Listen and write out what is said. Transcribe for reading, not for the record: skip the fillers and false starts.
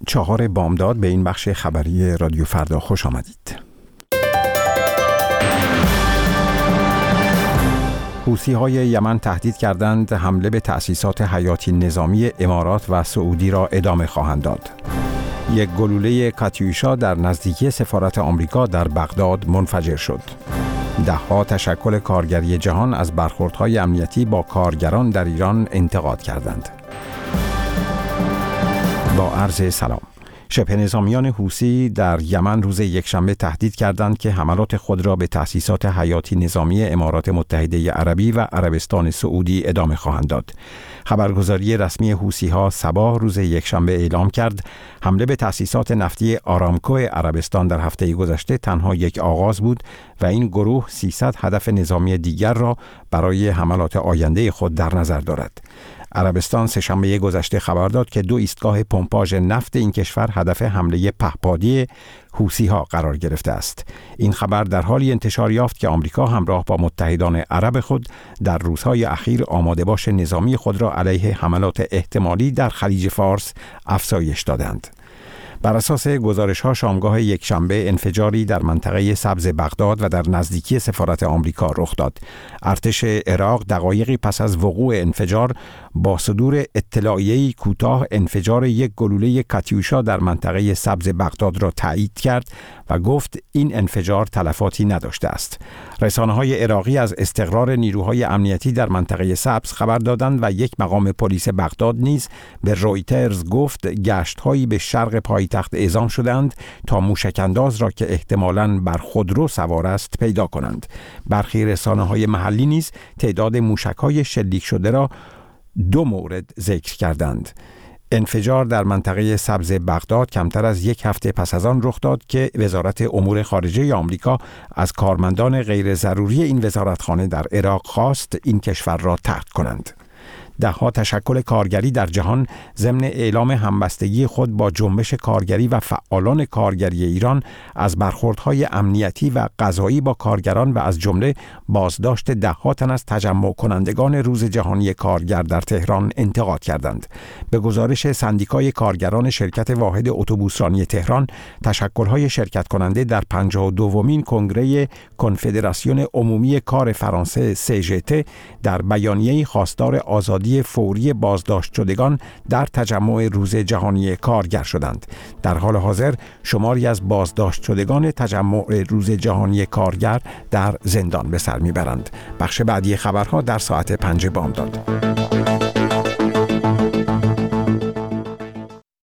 4 بامداد به این بخش خبری رادیو فردا خوش آمدید. حوثی‌های یمن تهدید کردند حمله به تأسیسات حیاتی نظامی امارات و سعودی را ادامه خواهند داد. یک گلوله کاتیوشا در نزدیکی سفارت آمریکا در بغداد منفجر شد. ده‌ها تشکل کارگری جهان از برخوردهای امنیتی با کارگران در ایران انتقاد کردند. با عرض سلام. شبه نظامیان حوثی در یمن روز یکشنبه تهدید کردند که حملات خود را به تأسیسات حیاتی نظامی امارات متحده عربی و عربستان سعودی ادامه خواهند داد. خبرگزاری رسمی حوثی‌ها صباح روز یکشنبه اعلام کرد حمله به تأسیسات نفتی آرامکو عربستان در هفته گذشته تنها یک آغاز بود و این گروه 300 هدف نظامی دیگر را برای حملات آینده خود در نظر دارد. عربستان سه‌شنبه گذشته خبر داد که 2 ایستگاه پمپاژ نفت این کشور هدف حمله پهپادی حوثی‌ها قرار گرفته است. این خبر در حالی انتشار یافت که آمریکا همراه با متحدان عرب خود در روزهای اخیر آماده باش نظامی خود را علیه حملات احتمالی در خلیج فارس افزایش دادند. بر اساس گزارش‌ها شامگاه یکشنبه انفجاری در منطقه سبز بغداد و در نزدیکی سفارت آمریکا رخ داد. ارتش عراق دقایقی پس از وقوع انفجار با صدور اطلاعیه‌ای کوتاه انفجار یک گلوله کاتیوشا در منطقه سبز بغداد را تایید کرد و گفت این انفجار تلفاتی نداشته است. رسانه‌های عراقی از استقرار نیروهای امنیتی در منطقه سبز خبر دادند و یک مقام پلیس بغداد نیز به رویترز گفت گشت‌هایی به شرق پایتخت اعزام شدند تا موشک‌انداز را که احتمالاً بر خودرو سوار است پیدا کنند. برخی رسانه‌های محلی نیز تعداد موشک‌های شلیک شده را 2 مورد ذکر کردند. انفجار در منطقه سبز بغداد کمتر از 1 هفته پس از آن رخ داد که وزارت امور خارجه آمریکا از کارمندان غیر ضروری این وزارتخانه در عراق خواست این کشور را ترک کنند. ده‌ها تشکل کارگری در جهان ضمن اعلام همبستگی خود با جنبش کارگری و فعالان کارگری ایران از برخوردهای امنیتی و قضایی با کارگران و از جمله بازداشت ده‌ها تن از تجمع کنندگان روز جهانی کارگر در تهران انتقاد کردند. به گزارش سندیکای کارگران شرکت واحد اتوبوسرانی تهران، تشکل‌های شرکت کننده در 52مین کنگره کنفدراسیون عمومی کار فرانسه CGT در بیانیه‌ای خواستار آزادی فوری بازداشت شدگان در تجمع روز جهانی کارگر شدند. در حال حاضر شماری از بازداشت شدگان تجمع روز جهانی کارگر در زندان به سر میبرند. بخش بعدی خبرها در ساعت 5 بامداد.